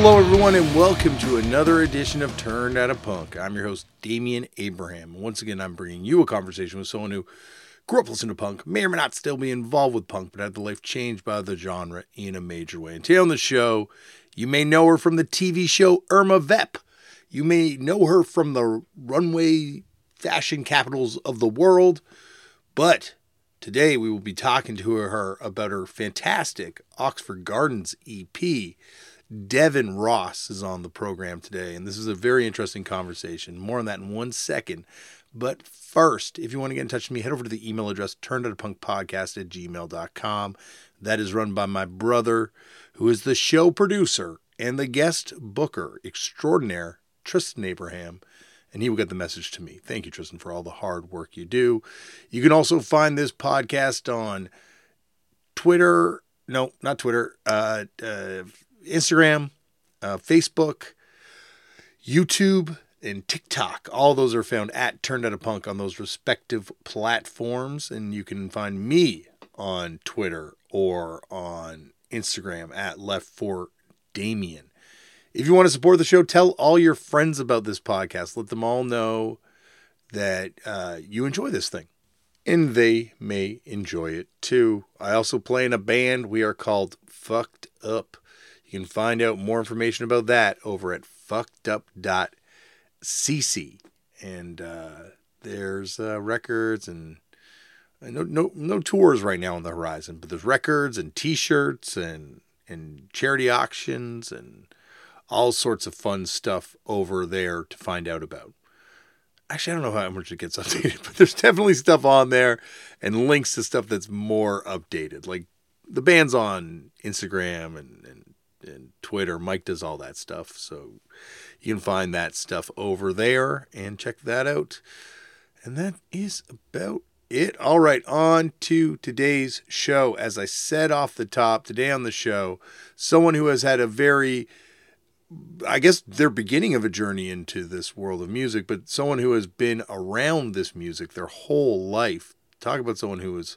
Hello, everyone, and welcome to another edition of Turned Out a Punk. I'm your host, Damian Abraham. Once again, I'm bringing you a conversation with someone who grew up listening to punk, may or may not still be involved with punk, but had their life changed by the genre in a major way. And today on the show, you may know her from the TV show Irma Vep. You may know her from the runway fashion capitals of the world. But today we will be talking to her about her fantastic Oxford Gardens EP. Devin Ross is on the program today, and this is a very interesting conversation. More on that in 1 second. But first, if you want to get in touch with me, head over to the email address, turnedoutapunkpodcast@gmail.com. That is run by my brother, who is the show producer and the guest booker extraordinaire, Tristan Abraham, and he will get the message to me. Thank you, Tristan, for all the hard work you do. You can also find this podcast on Twitter. No, not Twitter. Instagram, Facebook, YouTube, and TikTok. All those are found at Turned Out a Punk on those respective platforms. And you can find me on Twitter or on Instagram at Left4Damian. If you want to support the show, tell all your friends about this podcast. Let them all know that you enjoy this thing. And they may enjoy it too. I also play in a band. We are called Fucked Up. You can find out more information about that over at fuckedup.cc. And there's records and no tours right now on the horizon, but there's records and t-shirts and charity auctions and all sorts of fun stuff over there to find out about. Actually, I don't know how much it gets updated, but there's definitely stuff on there and links to stuff that's more updated. Like the band's on Instagram and Twitter. Mike does all that stuff. So you can find that stuff over there and check that out. And that is about it. All right, on to today's show. As I said off the top, today on the show, someone who has had a very, I guess their beginning of a journey into this world of music, but someone who has been around this music their whole life. Talk about someone who was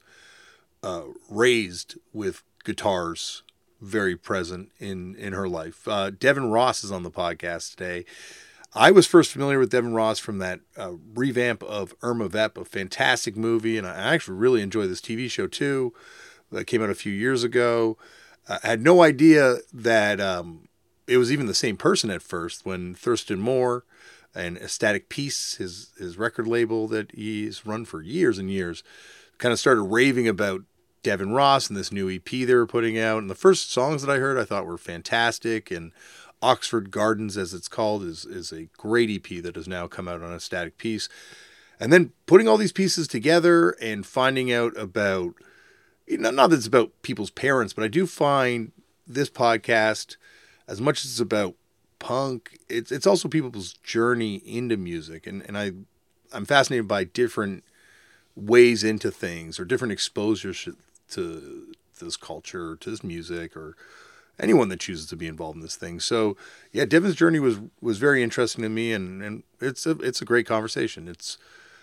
raised with guitars very present in her life. Devin Ross is on the podcast today. I was first familiar with Devin Ross from that revamp of Irma Vep, a fantastic movie, and I actually really enjoy this TV show too. That came out a few years ago. I had no idea that it was even the same person at first when Thurston Moore and Ecstatic Peace, his record label that he's run for years and years, kind of started raving about Devin Ross and this new EP they were putting out. And the first songs that I heard I thought were fantastic. And Oxford Gardens, as it's called, is a great EP that has now come out on Ecstatic Peace. And then putting all these pieces together and finding out about, not that it's about people's parents, but I do find this podcast, as much as it's about punk, it's also people's journey into music. And I'm fascinated by different ways into things or different exposures to this culture, to this music, or anyone that chooses to be involved in this thing. So yeah, Devin's journey was very interesting to me, and it's a great conversation. It's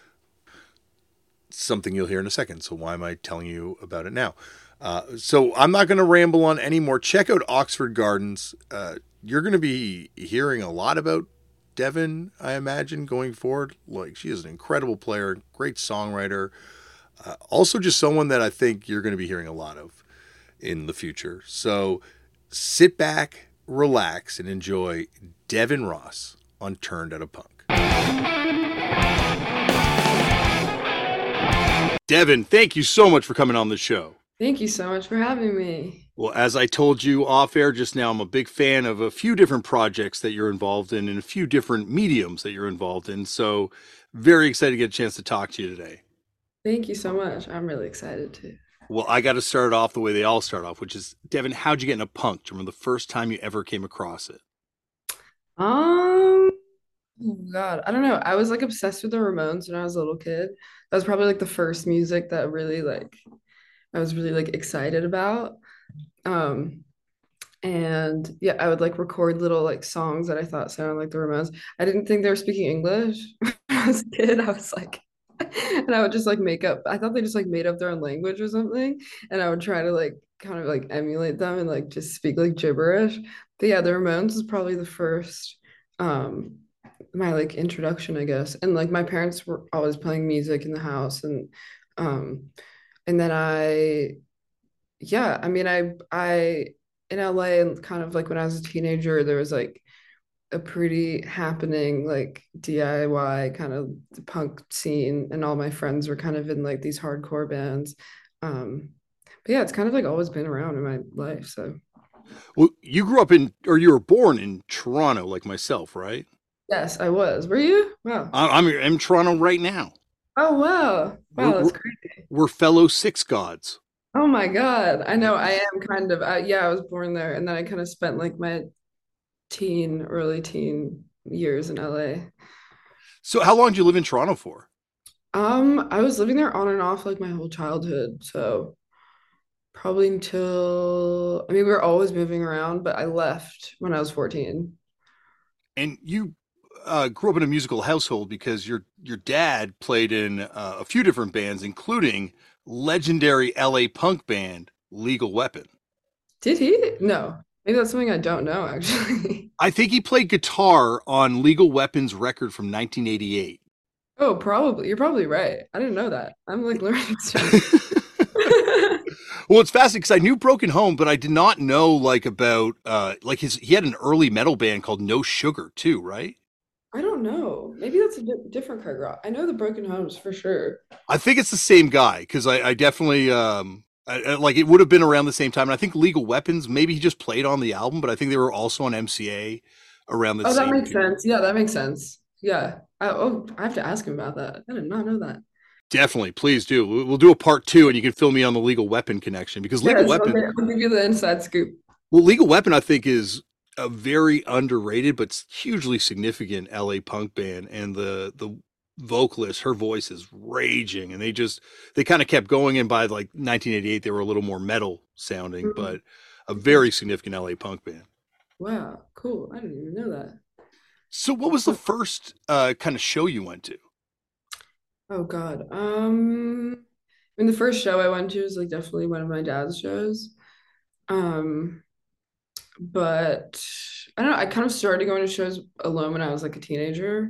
something you'll hear in a second. So why am I telling you about it now? So I'm not going to ramble on anymore. Check out Oxford Gardens. You're going to be hearing a lot about Devin, I imagine, going forward. Like, she is an incredible player, great songwriter. Also just someone that I think you're going to be hearing a lot of in the future. So sit back, relax, and enjoy Devin Ross on Turned Out a Punk. Devin, thank you so much for coming on the show. Thank you so much for having me. Well, as I told you off air just now, I'm a big fan of a few different projects that you're involved in and a few different mediums that you're involved in. So very excited to get a chance to talk to you today. Thank you so much. I'm really excited too. Well, I got to start off the way they all start off, which is, Devin, how'd you get into punk? Do you remember the first time you ever came across it? Oh God, I don't know. I was like obsessed with the Ramones when I was a little kid. That was probably like the first music that really I was really excited about. And yeah, I would record little songs that I thought sounded like the Ramones. I didn't think they were speaking English when I was a kid. I was like, and I would just make up. I thought they just made up their own language or something, and I would try to kind of emulate them and just speak gibberish. But yeah, the Ramones is probably the first, um, my like introduction, I guess. And like my parents were always playing music in the house, um, and then yeah, I mean, I in LA and kind of like when I was a teenager, there was like a pretty happening like DIY kind of punk scene, and all my friends were kind of in like these hardcore bands. Um, but yeah, it's kind of like always been around in my life. So Well, you grew up in, or you were born in Toronto, like myself, right? yes, I was. Were you? Wow. I'm in Toronto right now. Oh wow. We're, Wow, that's we're, great. we're fellow Six Gods. Oh my God. I know I am kind of yeah, I was born there and then I kind of spent like my early teen years in LA. So, how long did you live in Toronto for? I was living there on and off like my whole childhood. So probably until, I mean, we were always moving around, but I left when I was 14. And you grew up in a musical household because your dad played in a few different bands, including legendary LA punk band Legal Weapon. Did he? No. Maybe that's something I don't know actually. I think he played guitar on Legal Weapon's record from 1988. Oh, probably. You're probably right. I didn't know that. I'm like learning stuff. Well, it's fascinating because I knew Broken Home, but I did not know like about like his he had an early metal band called No Sugar too, right? I don't know. Maybe that's a different Craig Rock. I know the Broken Homes for sure. I think it's the same guy because I definitely like it would have been around the same time. And I think Legal Weapons maybe he just played on the album, but I think they were also on MCA around the Oh, that same makes period. sense. Yeah, that makes sense. Yeah. I have to ask him about that. I did not know that. Definitely, please do. We'll do a part two, and you can fill me on the Legal Weapon connection because Legal Yes, Weapon. okay. I'll give you the inside scoop. Well, Legal Weapon, I think, is a very underrated but hugely significant LA punk band, and the vocalist, her voice is raging, and they kind of kept going. And by like 1988, they were a little more metal sounding, Mm, but a okay. very significant LA punk band. Wow, cool. I didn't even know that. So, what was the first kind of show you went to? Oh God. I mean the first show I went to was like definitely one of my dad's shows. Um, but I don't know, I kind of started going to shows alone when I was like a teenager.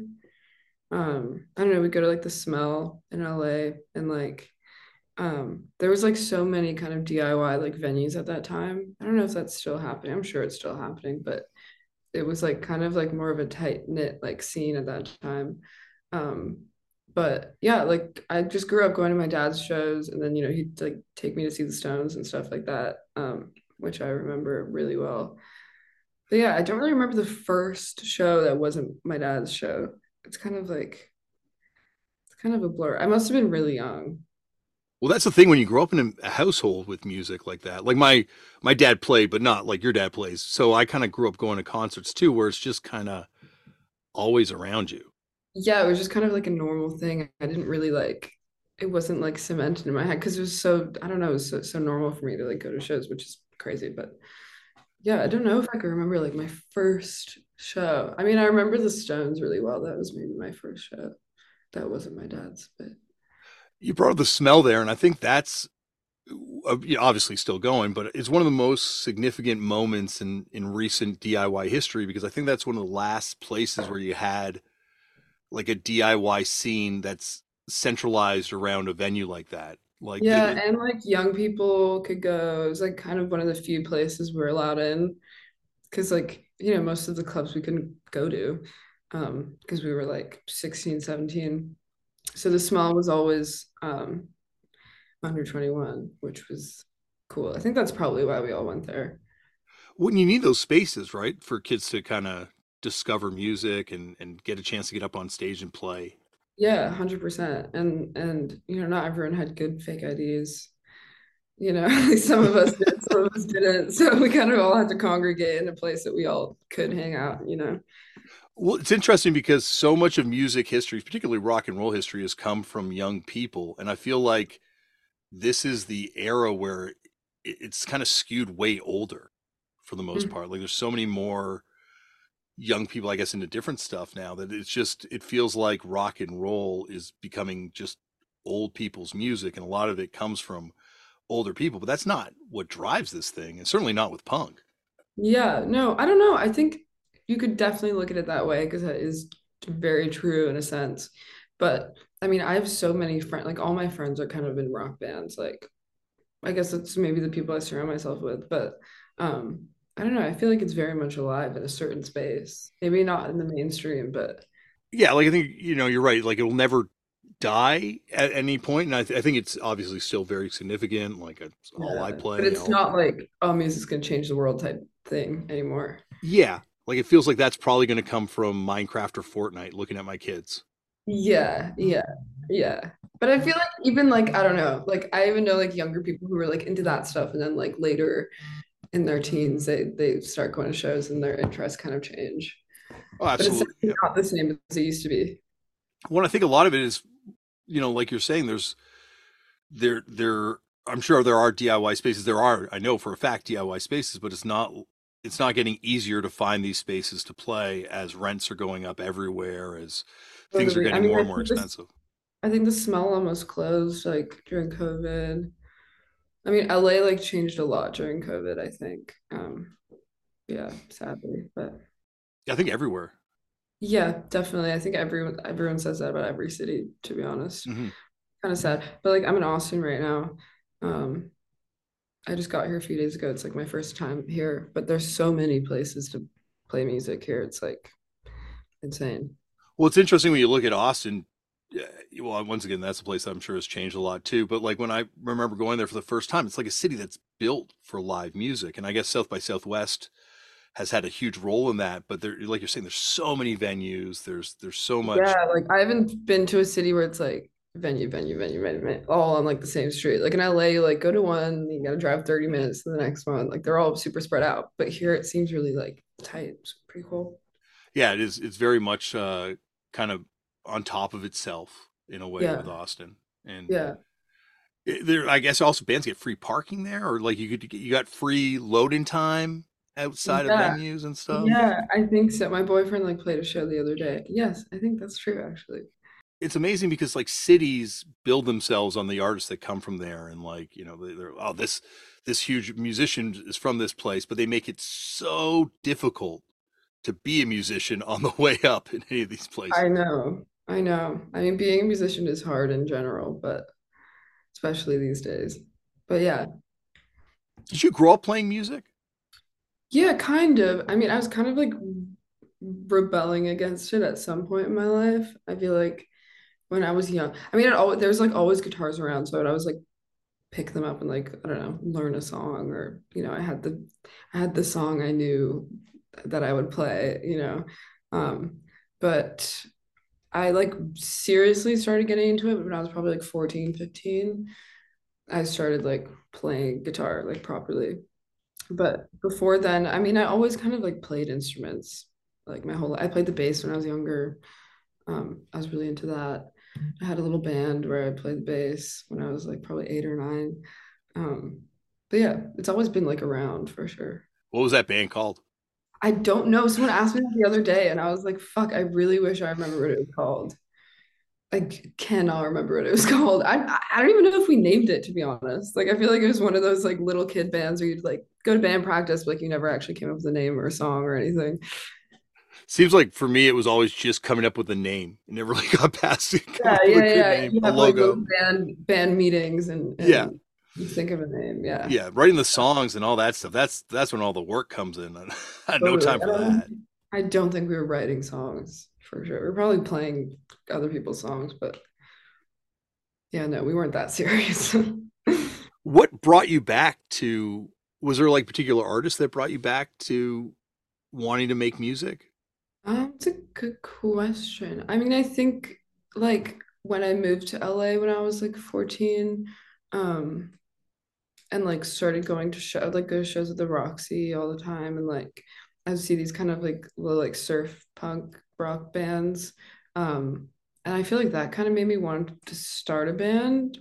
I don't know, we go to like the Smell in LA and like there was like so many kind of DIY like venues at that time. I don't know if that's still happening. I'm sure it's still happening, but it was like kind of like more of a tight knit like scene at that time. Um, but yeah, like I just grew up going to my dad's shows, and then he'd like take me to see the Stones and stuff like that, which I remember really well. But yeah, I don't really remember the first show that wasn't my dad's show. It's kind of like it's kind of a blur. I must have been really young. Well, that's the thing when you grow up in a household with music like that. Like my dad played, but not like your dad plays. So I kind of grew up going to concerts too, where it's just kind of always around you. Yeah, it was just kind of like a normal thing. I didn't really like it wasn't like cemented in my head because it was so I don't know, it was so normal for me to like go to shows, which is crazy. But yeah, I don't know if I could remember like my first show. I mean, I remember the Stones really well. That was maybe my first show. That wasn't my dad's, but You brought up the Smell there, and I think that's obviously still going, but it's one of the most significant moments in recent DIY history because I think that's one of the last places where you had like a DIY scene that's centralized around a venue like that. Like yeah, and like young people could go. It was like kind of one of the few places we're allowed in because like, most of the clubs we couldn't go to because we were like 16, 17. So the Smell was always under 21, which was cool. I think that's probably why we all went there. when you need those spaces, right, for kids to kind of discover music and get a chance to get up on stage and play. Yeah, 100%. And not everyone had good fake IDs. Some of us did, some of us didn't. So we kind of all had to congregate in a place that we all could hang out. Well, it's interesting because so much of music history, particularly rock and roll history, has come from young people, and I feel like this is the era where it's kind of skewed way older for the most Mhm. part. Like there's so many more young people, I guess, into different stuff now that it feels like rock and roll is becoming just old people's music, and a lot of it comes from older people. But that's not what drives this thing, and certainly not with punk. Yeah, no, I don't know. I think you could definitely look at it that way because that is very true in a sense. But I mean, I have so many friends, like all my friends are kind of in rock bands. Like, I guess it's maybe the people I surround myself with, but I don't know. I feel like it's very much alive in a certain space. Maybe not in the mainstream, but Yeah, like I think you're right. Like it will never die at any point, and I think it's obviously still very significant. Like it's all I yeah. But play, it's all not like, oh, music's gonna change the world type thing anymore. yeah. Like it feels like that's probably going to come from Minecraft or Fortnite. Looking at my kids. Yeah, yeah, yeah. But I feel like even like I don't know, like I even know like younger people who are like into that stuff, and then like later in their teens, they start going to shows and their interests kind of change. Oh, But it's absolutely. definitely Yeah. not the same as it used to be. Well, I think a lot of it is, like you're saying, there. I'm sure there are DIY spaces. There are, I know for a fact, DIY spaces, but it's not getting easier to find these spaces to play as rents are going up everywhere, as things are Totally. I getting mean, more and more expensive. I think the smell almost closed like during COVID. I mean, LA like changed a lot during COVID, I think. Yeah, sadly. But I think everywhere. yeah, definitely. I think everyone says that about every city, to be honest. Hmm. Kind of sad. But like I'm in Austin right now. Um, I just got here a few days ago. It's like my first time here, but there's so many places to play music here. It's like insane. Well, it's interesting when you look at Austin. Yeah, well, once again, that's a place that I'm sure has changed a lot too. But like when I remember going there for the first time, it's like a city that's built for live music, and I guess South by Southwest has had a huge role in that. But there, like you're saying, there's so many venues. There's so much. Yeah, like I haven't been to a city where it's like venue, all on like the same street. Like in LA, you like go to one, you gotta drive 30 minutes to the next one. Like they're all super spread out. But here it seems really like tight. It's pretty cool. Yeah, it is. It's very much kind of on top of itself in a way with Yeah, Austin. And yeah, there, I guess also bands get free parking there, or like you got free load-in time outside of yeah, venues and stuff. yeah. I think so. My boyfriend like played a show the other day. Yes, I think that's true actually. It's amazing because like cities build themselves on the artists that come from there, and like they're, oh, this huge musician is from this place, but they make it so difficult to be a musician on the way up in any of these I places. know. I know. I mean, being a musician is hard in general, but especially these days. But yeah, Did you grow up playing music? yeah, kind of. I mean, I was kind of like rebelling against it at some point in my life. I feel like when I was young, I mean, there's like always guitars around, so I'd always like pick them up and like I don't know, learn a song or I had the song I knew that I would play, Um, but I like seriously started getting into it when I was probably like 14, 15. I started like playing guitar like properly. But before then, I mean, I always kind of like played instruments like my whole life. I played the bass when I was younger. I was really into that. I had a little band where I played the bass when I was like probably 8 or 9. Um, but yeah, it's always been like around for sure. What was that band called? I don't know. Someone asked me that the other day, and I was like, fuck, I really wish I remember what it was called. I cannot remember what it was called. I don't even know if we named it, to be honest. Like I feel like it was one of those like little kid bands where you'd like go to band practice, but like you never actually came up with a name or a song or anything. Seems like for me, it was always just coming up with a name. It never really got past it. Come Yeah, up with a yeah, good yeah. name, You a have like logo. little band meetings Yeah, and you think of a name. Yeah, yeah. Writing the songs and all that stuff. That's when all the work comes in. I had no totally. time for that. I don't think we were writing songs for sure. We were probably playing other people's songs, but yeah, no, we weren't that serious. What brought you back to? Was there like particular artists that brought you back to wanting to make music? It's a good question. I mean, I think like when I moved to LA when I was like 14, um, and like started going to like go to shows at the Roxy all the time, and like I would see these kind of like little like surf punk rock bands. And I feel like that kind of made me want to start a band,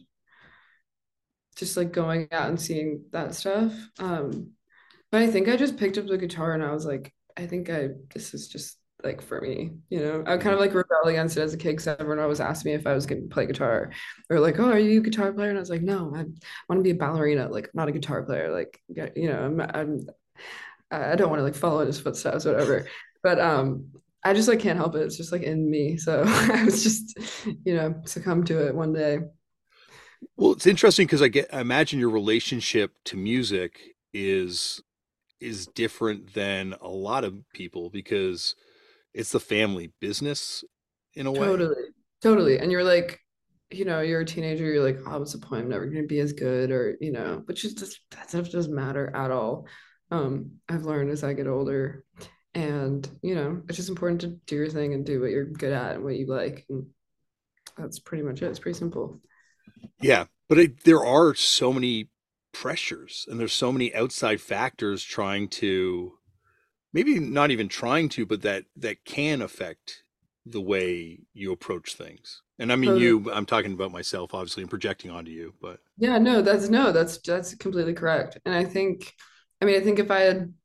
just like going out and seeing that stuff. But I think I just picked up the guitar and I was like, I think this is just like for me, I kind Mhm. of like rebelled against it as a kid because everyone always asked me if I was going to play guitar. Or like, oh, are you a guitar player? And I was like, no, I want to be a ballerina, like not a guitar player. Like, yeah, I don't want to like follow in his footsteps, whatever. But I just like can't help it. It's just like in me. So I was just, succumb to it one day. Well, it's interesting because I imagine your relationship to music is different than a lot of people because it's the family business in a way. Totally. Totally. And you're like, you're a teenager, you're like, oh, what's the point? I'm never gonna be as good, or, but just that stuff doesn't matter at all. I've learned as I get older. And, it's just important to do your thing and do what you're good at and what you like. And that's pretty much it. It's pretty simple. Yeah, but there are so many pressures and there's so many outside factors trying to maybe not even trying to, but that can affect the way you approach things. And I mean Totally. I'm talking about myself, obviously, and projecting onto you, but Yeah, no, that's completely correct. And I think if I had,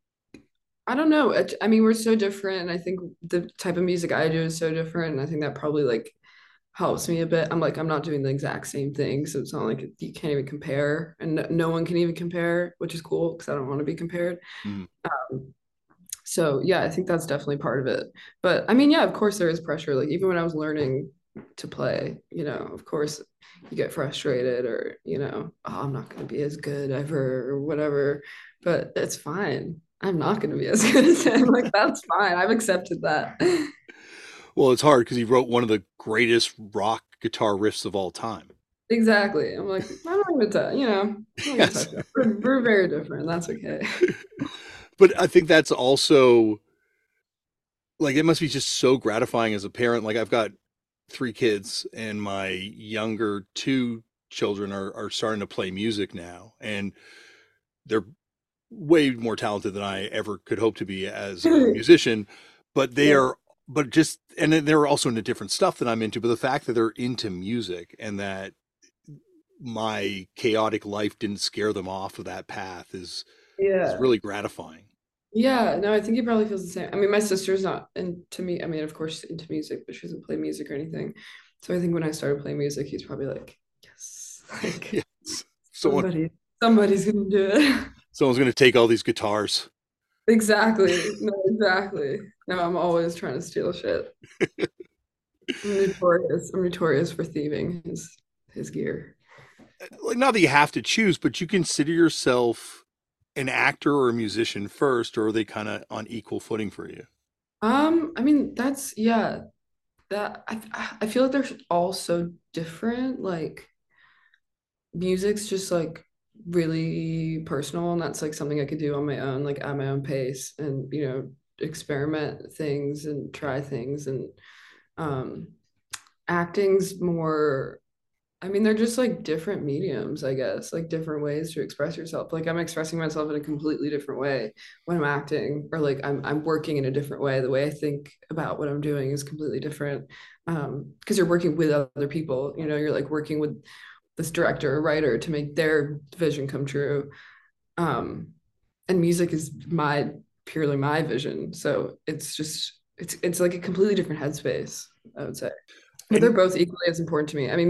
I don't know, I mean, we're so different, and I think the type of music I do is so different, and I think that probably like helps me a bit. I'm like, I'm not doing the exact same thing, so it's not like you can't even compare, and no one can even compare, which is cool because I don't want to be compared. mm, Um, so yeah, I think that's definitely part of it. But I mean, yeah, of course there is pressure. Like even when I was learning to play, of course you get frustrated or, oh, I'm not going to be as good ever or whatever. But it's fine. I'm not going to be as good as him. Like that's fine. I've accepted that. well, it's hard because he wrote one of the greatest rock guitar riffs of all time. Exactly. I'm like, I'm not going to touch, I'm not going to Yes. touch that. We're very different. That's okay. But I think that's also like it must be just so gratifying as a parent. Like I've got three kids and my younger two children are starting to play music now and they're way more talented than I ever could hope to be as a musician, but they Yeah. are, but just, and then they're also into different stuff that I'm into, but the fact that they're into music and that my chaotic life didn't scare them off of that path is Yeah. really gratifying. Yeah, no, I think he probably feels the same. I mean, my sister's not into me. I mean, of course, she's into music, but she doesn't play music or anything. So I think when I started playing music, he's probably like, yes, like Yes. Someone, somebody, somebody's gonna do it. someone's going to take all these guitars. Exactly. No, exactly. No, I'm always trying to steal shit. I'm notorious. I'm notorious for thieving his gear. Like, not that you have to choose, but you consider yourself an actor or a musician first, or are they kind of on equal footing for you? I mean, that's yeah, that I feel like they're all so different. Like music's just like really personal, and that's like something I could do on my own, like at my own pace, and experiment things and try things. And um acting's more, I mean, they're just like different mediums, I guess, like different ways to express yourself. Like I'm expressing myself in a completely different way when I'm acting, or like I'm working in a different way. The way I think about what I'm doing is completely different. Because you're working with other people, you're like working with this director or writer to make their vision come true. Um, and music is my purely my vision. So it's like a completely different headspace, I would say. But they're And both equally as important to me. I mean,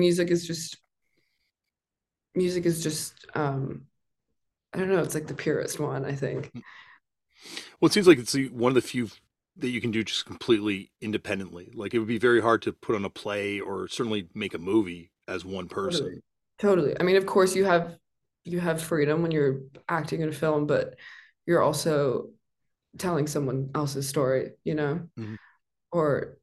music is just I don't know, it's like the purest one, I think. well, it seems like it's one of the few that you can do just completely independently. Like it would be very hard to put on a play or certainly make a movie as one person. Totally. Totally. I mean, of course you have freedom when you're acting in a film, but you're also telling someone else's story, Mhm. or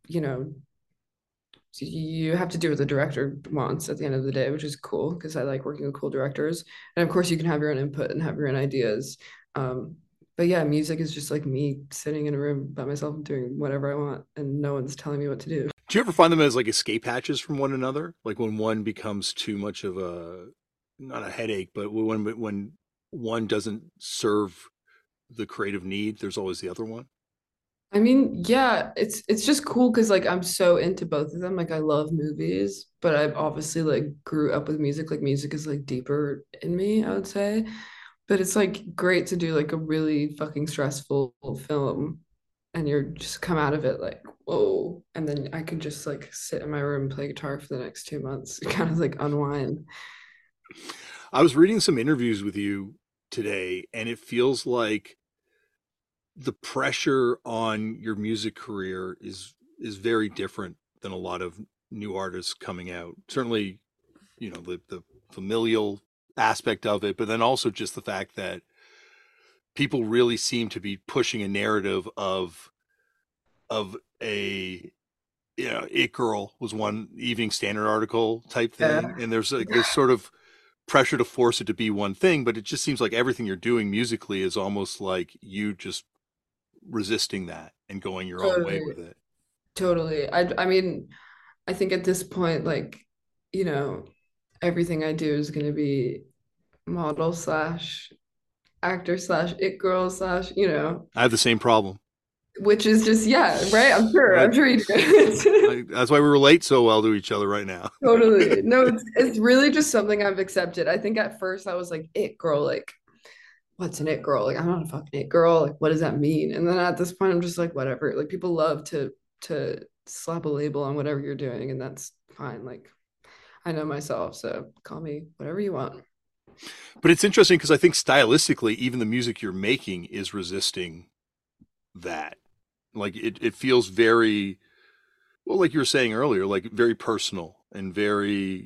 you have to do what the director wants at the end of the day, which is cool because I like working with cool directors. And of course, you can have your own input and have your own ideas. But yeah, music is just like me sitting in a room by myself and doing whatever I want, and no one's telling me what to do. Do you ever find them as like escape hatches from one another? Like when one becomes too much of a not a headache, but when one doesn't serve the creative need, there's always the other one. I mean, yeah, it's just cool because like I'm so into both of them. Like I love movies, but I've obviously like grew up with music. Like music is like deeper in me, I would say. But it's like great to do like a really fucking stressful film, and you're just come out of it like, whoa. And then I could just like sit in my room and play guitar for the next 2 months, kind of like unwind. I was reading some interviews with you today, and it feels like the pressure on your music career is very different than a lot of new artists coming out. Certainly, the familial aspect of it, but then also just the fact that people really seem to be pushing a narrative of a it girl was one Evening Standard article type thing, Yeah, and there's like this sort of pressure to force it to be one thing, but it just seems like everything you're doing musically is almost like you just resisting that and going your own way totally, with it. totally. I mean, I think at this point, like, you know, everything I do is going to be model slash actor slash it girl slash, I have the same problem. which is just, yeah, right. I, I'm sure you do. that's why we relate so well to each other right now. Totally. No, it's really just something I've accepted. I think at first I was like, it girl, like, what's an it girl? Like, I'm not a fucking it girl. Like, what does that mean? And then at this point, I'm just like, whatever. Like, people love to slap a label on whatever you're doing, and that's fine. Like, I know myself, so call me whatever you want. But it's interesting because I think stylistically, even the music you're making is resisting that. Like it feels very well, like you were saying earlier, like very personal and very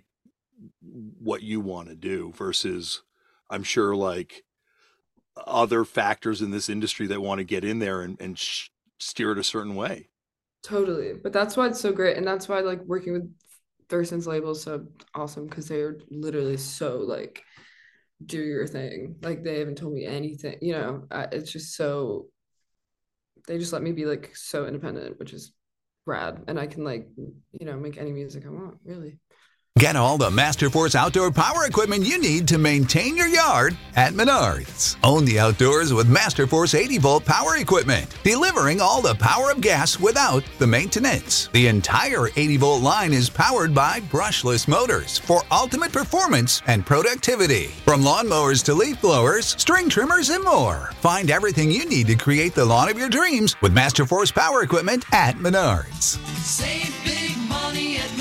what you want to do versus I'm sure like other factors in this industry that want to get in there and steer it a certain way. Totally. But that's why it's so great. And that's why like working with Thurston's label is so awesome because they're literally so like do your thing. Like they haven't told me anything, it's just so they just let me be like so independent, which is rad. And I can like, make any music I want, really. Get all the Masterforce outdoor power equipment you need to maintain your yard at Menards. Own the outdoors with Masterforce 80-volt power equipment, delivering all the power of gas without the maintenance. The entire 80-volt line is powered by brushless motors for ultimate performance and productivity. From lawnmowers to leaf blowers, string trimmers, and more. Find everything you need to create the lawn of your dreams with Masterforce power equipment at Menards. Save big money at Menards.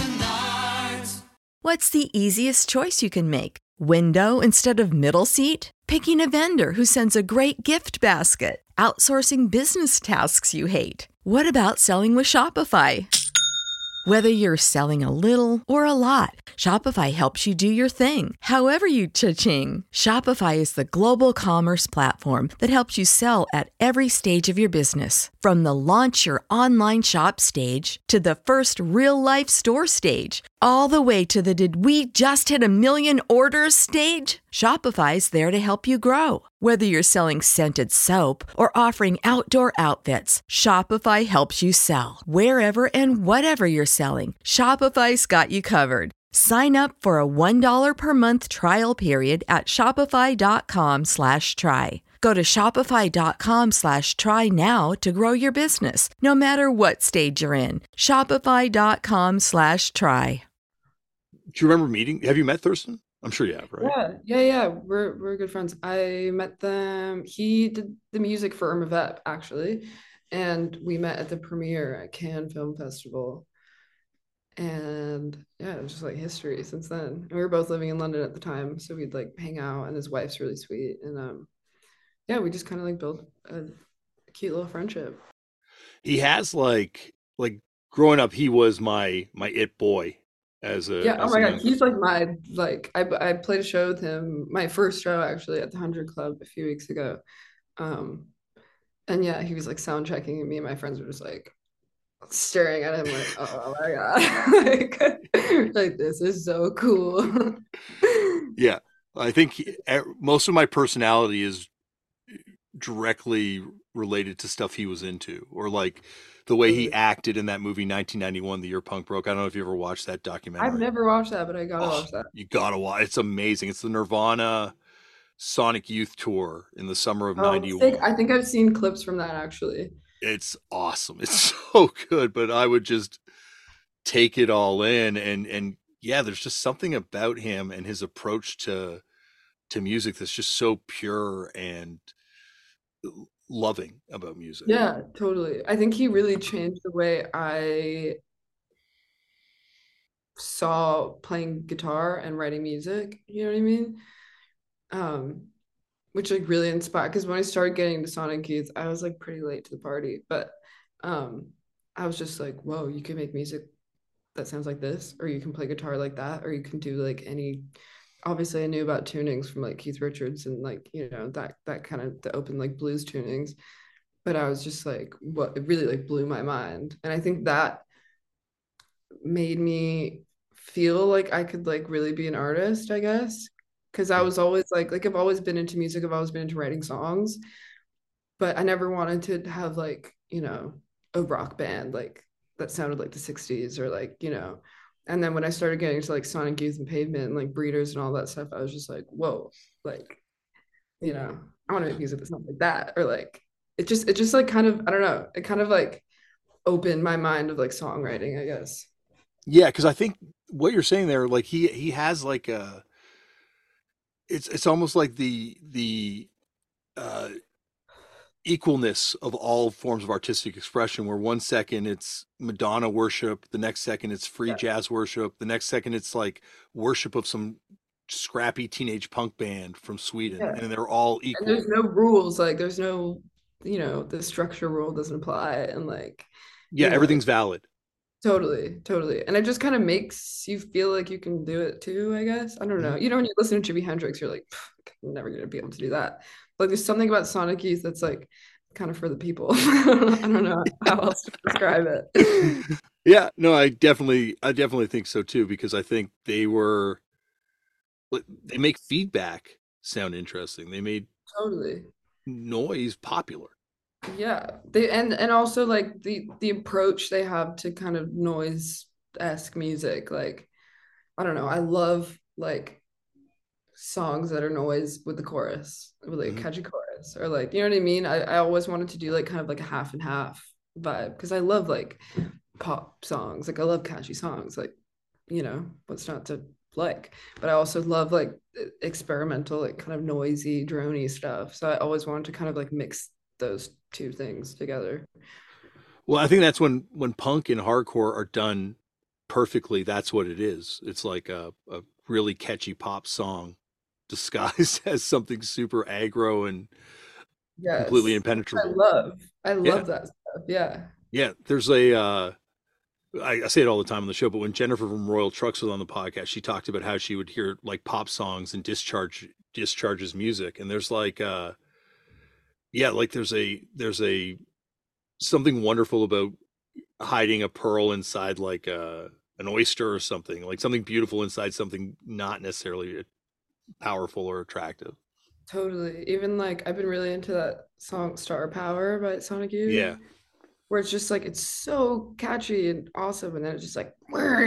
What's the easiest choice you can make? Window instead of middle seat? Picking a vendor who sends a great gift basket? Outsourcing business tasks you hate? What about selling with Shopify? Whether you're selling a little or a lot, Shopify helps you do your thing, however you cha-ching. Shopify is the global commerce platform that helps you sell at every stage of your business. From the launch your online shop stage to the first real-life store stage, all the way to the did we just hit a million orders stage. Shopify's there to help you grow. Whether you're selling scented soap or offering outdoor outfits, Shopify helps you sell. Wherever and whatever you're selling, Shopify's got you covered. Sign up for a $1 per month trial period at shopify.com/try. Go to shopify.com/try now to grow your business, no matter what stage you're in. Shopify.com/try. Do you remember meeting? Have you met Thurston? I'm sure you have, right? Yeah. We're good friends. I met them. He did the music for Irma Vep, actually. And we met at the premiere at Cannes Film Festival. And yeah, it was just like history since then. And we were both living in London at the time, so we'd like hang out, and his wife's really sweet. And yeah, we just kind of like built a cute little friendship. He has like growing up, he was my it boy Yeah, oh as a my God, young. he's like my like I played a show with him, my first show actually at the 100 Club a few weeks ago. Um, and yeah, he was like sound checking, and me and my friends were just like staring at him like, oh my God, like this is so cool. Yeah, I think most of my personality is directly related to stuff he was into, or like the way he acted in that movie 1991, The Year Punk Broke. I don't know if you ever watched that I've documentary. never watched that, but I gotta Oh, watch that. you gotta watch. It's amazing. It's the Nirvana Sonic Youth tour in the summer of Oh, sick. '91. I think I've seen clips from that actually. It's awesome. It's so good. But I would just take it all in, and yeah, there's just something about him and his approach to music that's just so pure and loving about music. Yeah, totally. I think he really changed the way I saw playing guitar and writing music. You know what I mean? Um, which like really inspired because when I started getting into Sonic Youth, I was like pretty late to the party, but um I was just like, whoa, you can make music that sounds like this, or you can play guitar like that, or you can do like any. Obviously, I knew about tunings from like Keith Richards and like that kind of the open like blues tunings, but I was just like, what? It really like blew my mind, and I think that made me feel like I could like really be an artist, I guess, because I was always like I've always been into music, I've always been into writing songs, but I never wanted to have like, a rock band like that sounded like the 60s or like, and then when I started getting into like Sonic Youth and Pavement and like Breeders and all that stuff, I was just like, whoa, like, I want to make music that's not like that. Or like it just like kind of, I don't know, it kind of like opened my mind of like songwriting, I guess. Yeah, because I think what you're saying there, like he has like a, it's almost like the uh, equalness of all forms of artistic expression. Where one second it's Madonna worship, the next second it's free Yeah. jazz worship, the next second it's like worship of some scrappy teenage punk band from Sweden, Yeah. and they're all And equal. there's no rules, like there's no, the structure rule doesn't apply. And like, Yeah, it's everything's valid. totally, totally. And it just kind of makes you feel like you can do it too, I guess. I don't know. Mhm. When you listen to Jimi Hendrix, you're like, I'm never gonna be able to do that. Like there's something about Sonic Youth that's like kind of for the people. I don't know how else to describe it. Yeah, no, I definitely think so too, because I think they make feedback sound interesting. They made Totally. noise popular. Yeah. And also like the approach they have to kind of noise-esque music. Like, I don't know. I love like songs that are noise with the chorus, with like a Mhm. catchy chorus, or like, you know what I mean? I always wanted to do like kind of like a half and half vibe because I love like pop songs. Like I love catchy songs. Like, what's not to like? But I also love like experimental, like kind of noisy, drony stuff. So I always wanted to kind of like mix those two things together. Well, I think that's when punk and hardcore are done perfectly. That's what it is. It's like a really catchy pop song disguised as something super aggro and completely Yes. I impenetrable. love. I Yeah, love that stuff. Yeah. yeah. There's a I say it all the time on the show, but when Jennifer from Royal Trucks was on the podcast, she talked about how she would hear like pop songs and discharges music, and there's like yeah, like there's a something wonderful about hiding a pearl inside like an oyster or something, like something beautiful inside something not necessarily powerful or attractive. Totally. Even like I've been really into that song Star Power by Sonic Youth, Yeah, where it's just like it's so catchy and awesome, and then it's just like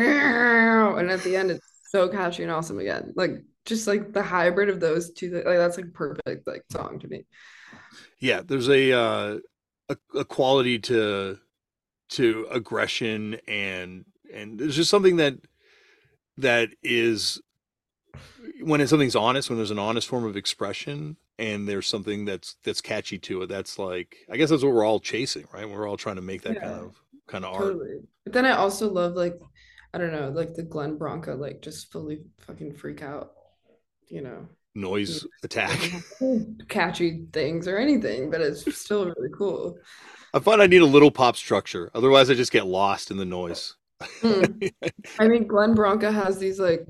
and at the end it's so catchy and awesome again. Like just like the hybrid of those two, like that's like perfect like song to me. yeah. There's a quality to aggression, and there's just something that is when something's honest, when there's an honest form of expression, and there's something that's catchy to it. That's like, I guess that's what we're all chasing, right? We're all trying to make that kind Yeah, of kind of art. totally. But then I also love like I don't know, like the Glenn Branca like just fully fucking freak out, you know. Noise Music doesn't attack. have to be catchy things or anything, but it's still really cool. I find I need a little pop structure. Otherwise, I just get lost in the noise. Mm. I mean, Glenn Branca has these like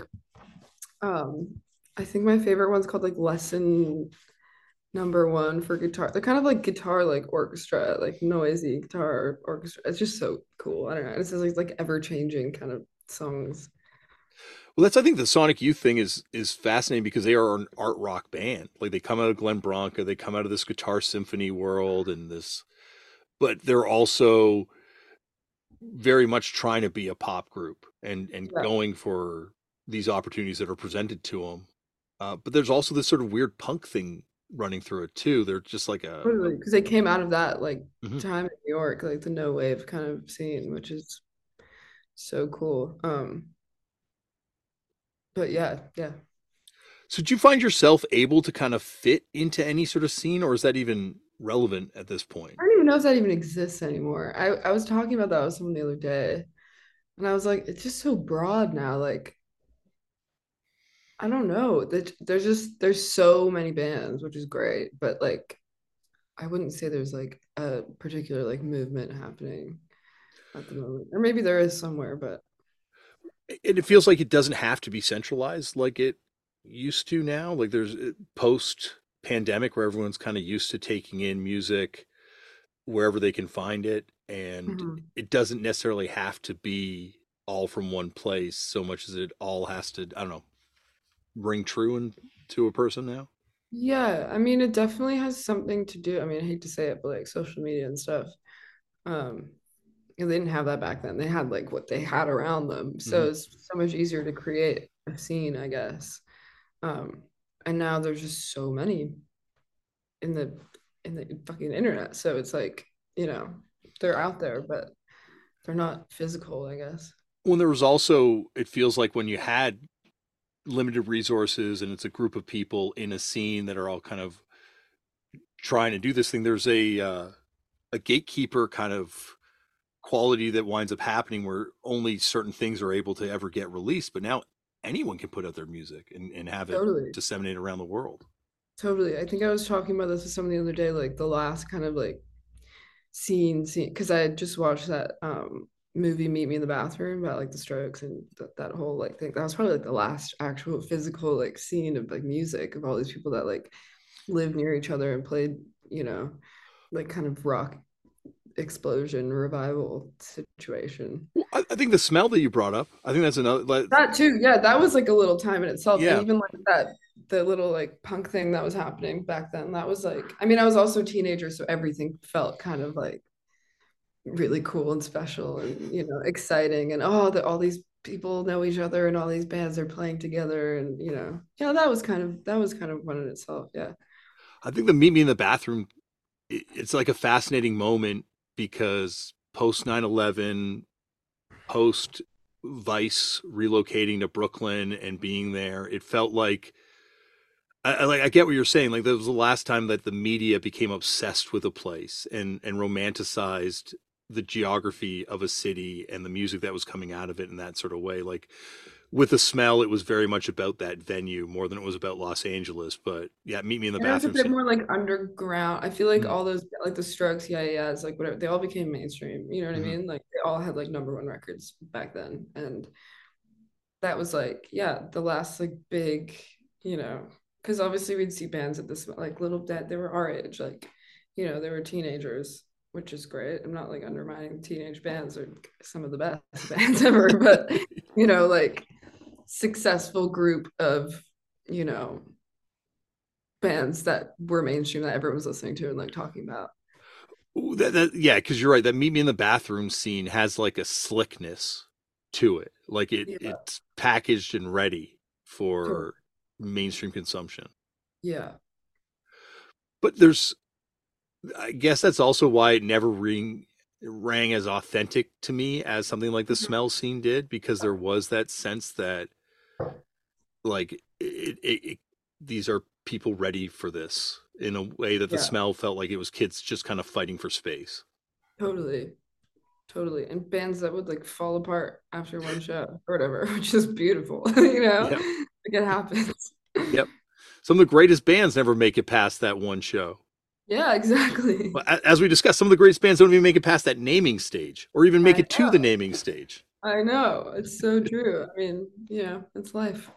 um I think my favorite one's called like lesson number one for guitar. They're kind of like guitar like orchestra, like noisy guitar orchestra. It's just so cool. I don't know. It's just like ever changing kind of songs. Well, I think the Sonic Youth thing is fascinating because they are an art rock band. Like they come out of Glenn Branca, they come out of this guitar symphony world and this, but they're also very much trying to be a pop group and Yeah, going for these opportunities that are presented to them. But there's also this sort of weird punk thing running through it too. They're just like totally. Because they came out of that like Mhm. time in New York, like the no wave kind of scene, which is so cool. But yeah, yeah. So did you find yourself able to kind of fit into any sort of scene, or is that even relevant at this point? I don't even know if that even exists anymore. I was talking about that with someone the other day, and I was like, it's just so broad now. Like, I don't know. There's so many bands, which is great, but like I wouldn't say there's like a particular like movement happening at the moment. Or maybe there is somewhere, but And it feels like it doesn't have to be centralized like it used to now. Like there's post pandemic where everyone's kind of used to taking in music wherever they can find it, and Mhm. it doesn't necessarily have to be all from one place so much as it all has to, I don't know, ring true to a person now. Yeah, I mean it definitely has something to do. I mean, I hate to say it, but like social media and stuff. Um, and they didn't have that back then. They had like what they had around them. Hmm. So it's so much easier to create a scene, I guess. Um, and now there's just so many in the fucking internet. So it's like, you know, they're out there, but they're not physical, I guess. When there was also, it feels like when you had limited resources and it's a group of people in a scene that are all kind of trying to do this thing, there's a gatekeeper kind of quality that winds up happening where only certain things are able to ever get released. But now anyone can put out their music and have it Totally. disseminate around the world. Totally. I think I was talking about this with someone the other day, like the last kind of like scene, because I had just watched that movie Meet Me in the Bathroom about like the Strokes and that whole like thing. That was probably like the last actual physical like scene of like music of all these people that like lived near each other and played, you know, like kind of rock explosion revival situation. Well, I think the smell that you brought up, I think that's another, like, That too, yeah, that was like a little time in itself. And yeah. even like that, the little like punk thing that was happening back then, that was like, I mean, I was also a teenager, so everything felt kind of like really cool and special and, you know, exciting. And oh, all these people know each other and all these bands are playing together. And, you know, yeah, that was kind of fun in itself. Yeah. I think the Meet Me in the Bathroom, it's like a fascinating moment because post 9/11, post Vice relocating to Brooklyn and being there, it felt like I get what you're saying. Like that was the last time that the media became obsessed with a place and romanticized the geography of a city and the music that was coming out of it in that sort of way. Like with the smell, it was very much about that venue more than it was about Los Angeles. But yeah, Meet Me in the And it was a Bathroom bit scene. more like underground. I feel like Mm-hmm. all those like the Strokes, yeah, yeah, it's like whatever. They all became mainstream. You know what I Mm-hmm. mean? Like they all had like number one records back then, and that was like yeah, the last like big, you know, because obviously we'd see bands at this like little that they were our age, like you know, they were teenagers, which is great. I'm not like undermining teenage bands or some of the best bands ever, but you know, like successful group of you know bands that were mainstream that everyone was listening to and like talking about. Yeah, because you're right. That Meet Me in the Bathroom scene has like a slickness to it. Like Yeah, it's packaged and ready totally. for mainstream consumption. Yeah. But there's, I guess that's also why it never rang as authentic to me as something like the Smell scene did, because there was that sense that like these are people ready for this in a way that the Yeah, Smell felt like it was kids just kind of fighting for space. totally. Totally. And bands that would like fall apart after one show or whatever, which is beautiful, you know? Yep. Like it happens. Yep. Some of the greatest bands never make it past that one show. Yeah, exactly. Well, as we discussed, some of the greatest bands don't even make it past that naming stage or even make I it to the know. naming stage. I know. It's so true. I mean, yeah, it's life.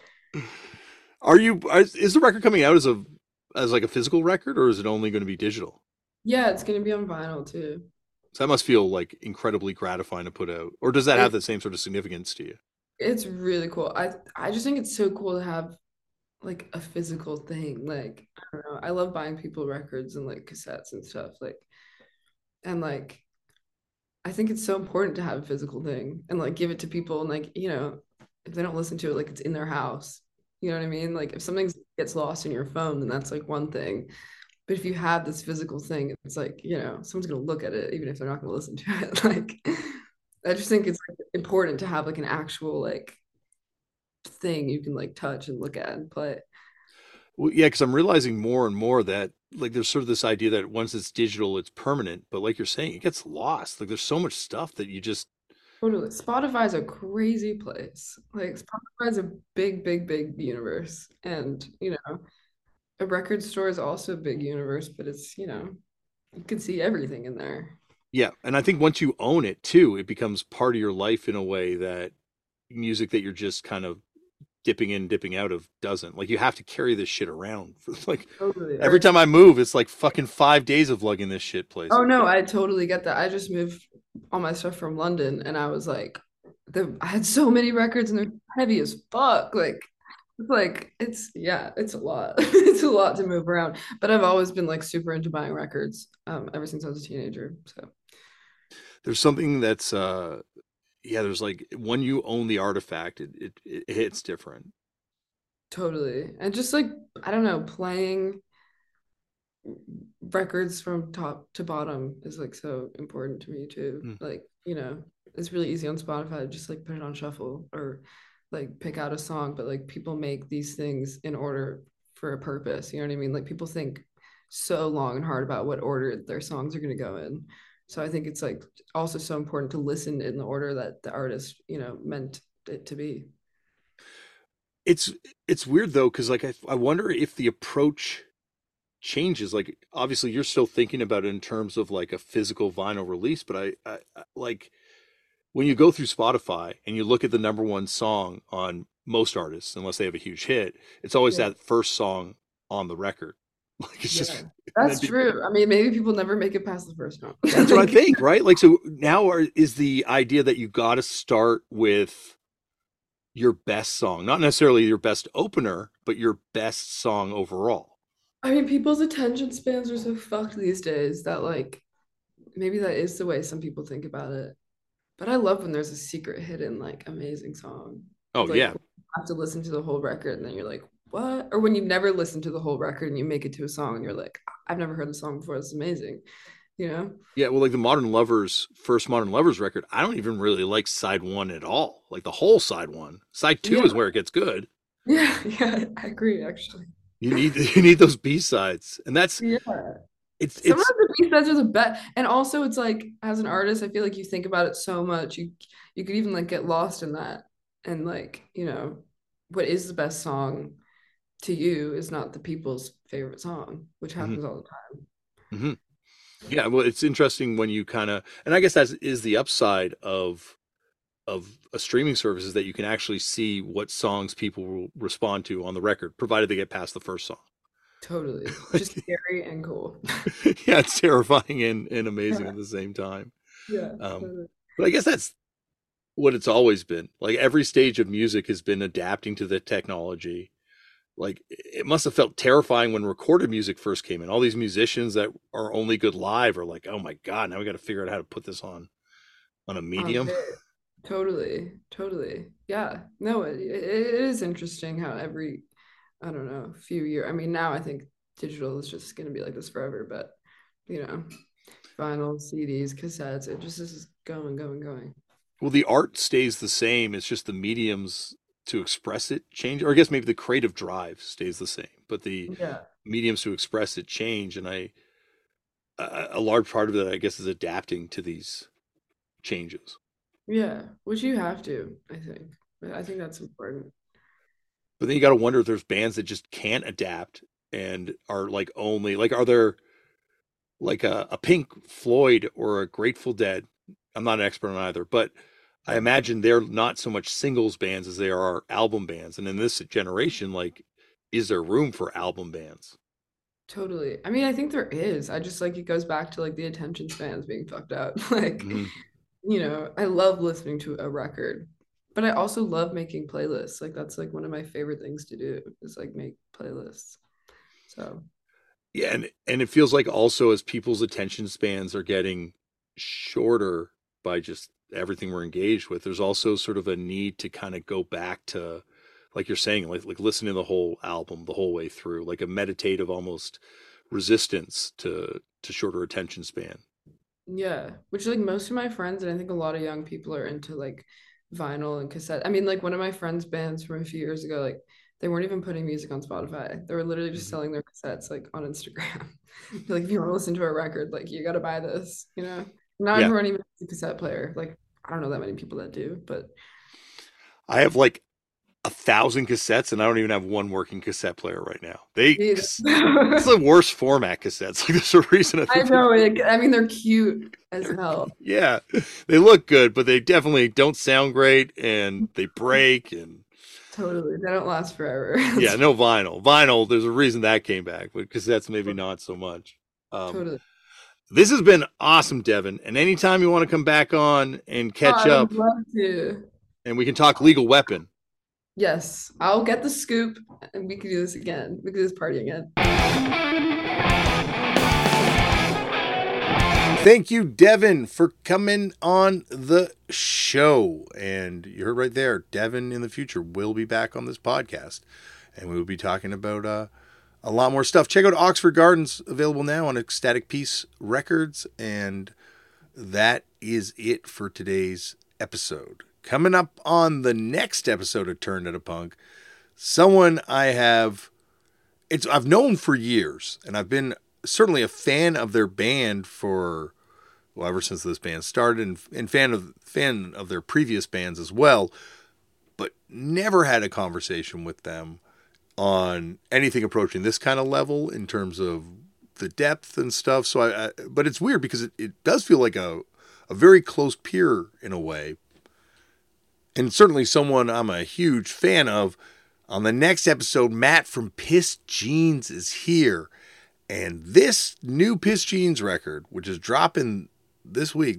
Is the record coming out as like a physical record, or is it only going to be digital? Yeah, it's gonna be on vinyl too. So that must feel like incredibly gratifying to put out. Or does that have It the same sort of significance to you? it's really cool. I just think it's so cool to have like a physical thing. Like, I don't know. I love buying people records and like cassettes and stuff. Like, and like I think it's so important to have a physical thing and like give it to people and like, you know, if they don't listen to it, like it's in their house. You know what I mean? Like if something gets lost in your phone, then that's like one thing. But if you have this physical thing, it's like, you know, someone's gonna look at it, even if they're not gonna listen to it. Like I just think it's like, important to have like an actual like thing you can like touch and look at and play. Well, yeah, because I'm realizing more and more that like there's sort of this idea that once it's digital, it's permanent. But like you're saying, it gets lost. Like there's so much stuff that you just Totally. Spotify's a crazy place. Like Spotify's a big, big, big universe. And, a record store is also a big universe, but it's, you can see everything in there. Yeah, and I think once you own it too, it becomes part of your life in a way that music that you're just kind of dipping in, dipping out of doesn't. Like you have to carry this shit around for like Totally. every time I move, it's like fucking 5 days of lugging this shit Oh places. no, I totally get that. I just moved all my stuff from London and I was like I had so many records and they're heavy as fuck. Like it's yeah, it's a lot. It's a lot to move around. But I've always been like super into buying records ever since I was a teenager. So There's something that's yeah, there's like when you own the artifact, it hits different. totally. And just like I don't know, playing records from top to bottom is like so important to me too. Hmm. Like, it's really easy on Spotify to just like put it on shuffle or like pick out a song, but like people make these things in order for a purpose. You know what I mean? Like people think so long and hard about what order their songs are going to go in. So I think it's like also so important to listen in the order that the artist, meant it to be. It's it's weird though, because like I wonder if the approach changes. Like obviously you're still thinking about it in terms of like a physical vinyl release, but I like when you go through Spotify and you look at the number one song on most artists, unless they have a huge hit, it's always Yeah. that first song on the record. Like it's Yeah. just, and That's true. I mean, maybe people never make it past the first round. that's what I Like, think, right? Like so now is the idea that you got to start with your best song, not necessarily your best opener, but your best song overall. I mean, people's attention spans are so fucked these days that like maybe that is the way some people think about it. But I love when there's a secret hidden like amazing song. Oh Like yeah, you have to listen to the whole record and then you're like, what? Or when you never listen to the whole record and you make it to a song and you're like, I've never heard the song before. It's amazing. You know? yeah. Well, like the Modern Lovers first Modern Lovers record, I don't even really like side one at all. Like the whole side one. Side two Yeah. is where it gets good. Yeah. Yeah. I agree, actually. You need you need those B sides, and that's Yeah. it's Sometimes the B-sides are the best. And also it's like as an artist, I feel like you think about it so much. You could even like get lost in that. And like, what is the best song to you is not the people's favorite song, which mhm, happens all the time. mhm. Yeah. Well, it's interesting when you kind of, and I guess that is the upside of a streaming service is that you can actually see what songs people will respond to on the record, provided they get past the first song. Totally. Which is Like, scary and cool. yeah, it's terrifying and amazing Yeah. at the same time. Yeah. Um, Totally. but I guess that's what it's always been. Like every stage of music has been adapting to the technology. Like it must have felt terrifying when recorded music first came in. All these musicians that are only good live are like, oh my God, now we got to figure out how to put this on a medium. Totally. Totally. Yeah. No, it is interesting how every, I don't know, few years. I mean, now I think digital is just going to be like this forever, but you know, vinyl, CDs, cassettes, it just is going, going, going. Well, the art stays the same. It's just the mediums to express it change, or I guess maybe the creative drive stays the same, but the Yeah. mediums to express it change. And a large part of it, I guess, is adapting to these changes. Yeah. Which you have to, I think. I think that's important. But then you got to wonder if there's bands that just can't adapt and are like only like, are there like a Pink Floyd or a Grateful Dead? I'm not an expert on either, but I Yeah. imagine they're not so much singles bands as they are album bands. And in this generation, like, is there room for album bands? Totally. I mean, I think there is. I just like it goes back to like the attention spans being fucked up. Like, Hmm. I love listening to a record, but I also love making playlists. Like that's like one of my favorite things to do is like make playlists. So, Yeah, and it feels like also as people's attention spans are getting shorter by just everything we're engaged with, there's also sort of a need to kind of go back to, like you're saying, like listening to the whole album the whole way through, like a meditative almost resistance to shorter attention span. yeah, which like most of my friends and I think a lot of young people are into like vinyl and cassette. I mean, like one of my friends' bands from a few years ago, like they weren't even putting music on Spotify. They were literally just Mhm. selling their cassettes like on Instagram. Like if you want to listen to a record, like you got to buy this. Not Yeah, everyone even has a cassette player. Like I don't know that many people that do, but I have like 1,000 cassettes, and I don't even have one working cassette player right now. neither. It's the worst format cassettes. Like, there's a reason I I think know. I mean, they're cute as hell. yeah, they look good, but they definitely don't sound great, and they break. And Totally. They don't last forever. yeah, no vinyl. Vinyl, there's a reason that came back, but cassettes maybe not so much. Totally. This has been awesome, Devin. And anytime you want to come back on and catch I up, would love to. and we can talk Legal Weapon. Yes, I'll get the scoop and we can do this again. We can do this party again. Thank you, Devin, for coming on the show. And you heard right there, Devin in the future will be back on this podcast. And we will be talking about a lot more stuff. Check out Oxford Gardens, available now on Ecstatic Peace Records. And that is it for today's episode. Coming up on the next episode of Turned Out a Punk, someone I've known for years, and I've been certainly a fan of their band ever since this band started, and fan of their previous bands as well, but never had a conversation with them on anything approaching this kind of level in terms of the depth and stuff. So but it's weird because it does feel like a very close peer in a way. And certainly someone I'm a huge fan of. On the next episode, Matt from Piss Jeans is here. And this new Piss Jeans record, which is dropping this week,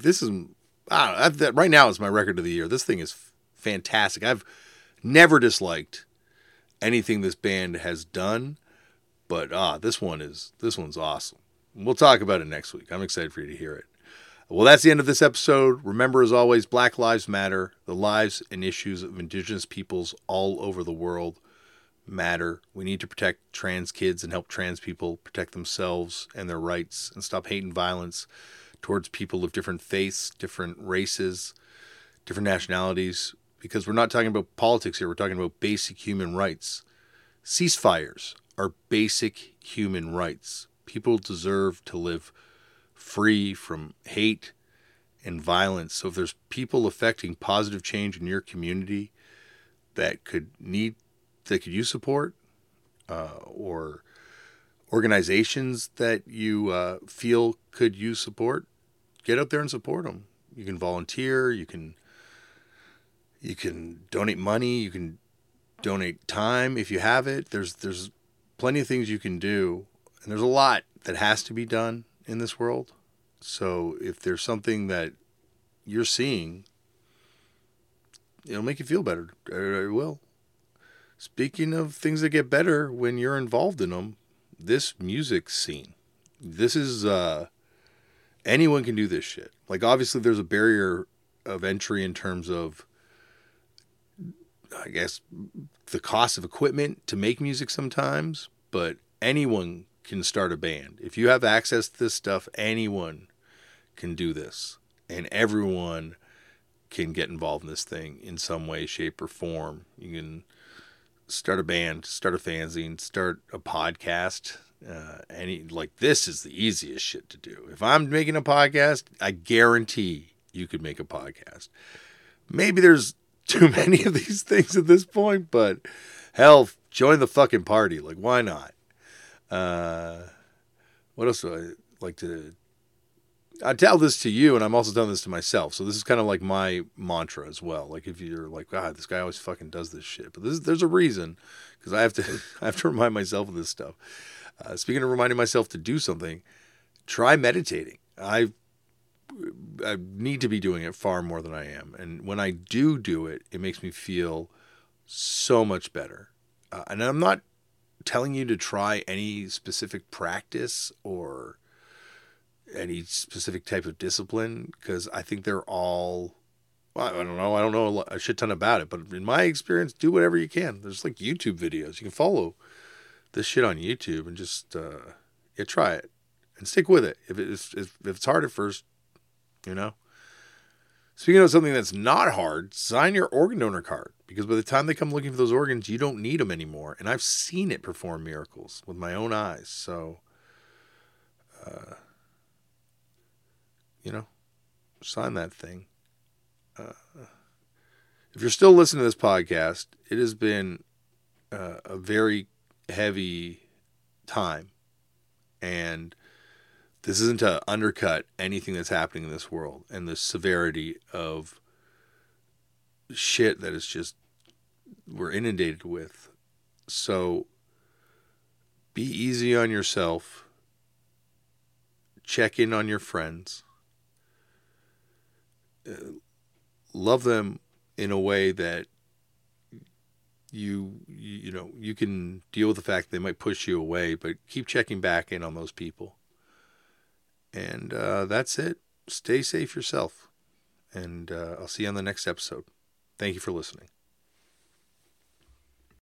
right now it's my record of the year. This thing is fantastic. I've never disliked anything this band has done, but this one's awesome. We'll talk about it next week. I'm excited for you to hear it. Well, that's the end of this episode. Remember, as always, Black Lives Matter. The lives and issues of Indigenous peoples all over the world matter. We need to protect trans kids and help trans people protect themselves and their rights and stop hate and violence towards people of different faiths, different races, different nationalities, because we're not talking about politics here. We're talking about basic human rights. Ceasefires are basic human rights. People deserve to live free from hate and violence. So if there's people affecting positive change in your community that could use support, or organizations that you feel could use support, get out there and support them. You can volunteer. You can donate money. You can donate time if you have it. There's plenty of things you can do, and there's a lot that has to be done in this world. So if there's something that you're seeing, it'll make you feel better. It will. Speaking of things that get better when you're involved in them, this music scene, this is, anyone can do this shit. Like, obviously there's a barrier of entry in terms of, I guess, the cost of equipment to make music sometimes, but anyone can start a band. If you have access to this stuff, anyone can do this, and everyone can get involved in this thing in some way, shape, or form. You can start a band, start a fanzine, start a podcast. This is the easiest shit to do. If I'm making a podcast, I guarantee you could make a podcast. Maybe there's too many of these things at this point, but hell, join the fucking party. Like, why not? What else do I like to... I tell this to you, and I'm also telling this to myself. So this is kind of like my mantra as well. Like, if you're like, God, this guy always fucking does this shit, but there's a reason, because I have to remind myself of this stuff. Speaking of reminding myself to do something, try meditating. I need to be doing it far more than I am, and when I do it, it makes me feel so much better. And I'm not telling you to try any specific practice or any specific type of discipline, because I think they're all, well, I don't know a shit ton about it, but in my experience, do whatever you can. There's like YouTube videos. You can follow this shit on YouTube and just try it and stick with it. If it's hard at first, Speaking of something that's not hard, sign your organ donor card, because by the time they come looking for those organs, you don't need them anymore. And I've seen it perform miracles with my own eyes. So, sign that thing. if you're still listening to this podcast, it has been a very heavy time. And this isn't to undercut anything that's happening in this world and the severity of shit that is just, we're inundated with. So be easy on yourself. Check in on your friends. Love them in a way that you can deal with the fact they might push you away, but keep checking back in on those people. And that's it. Stay safe yourself. And I'll see you on the next episode. Thank you for listening.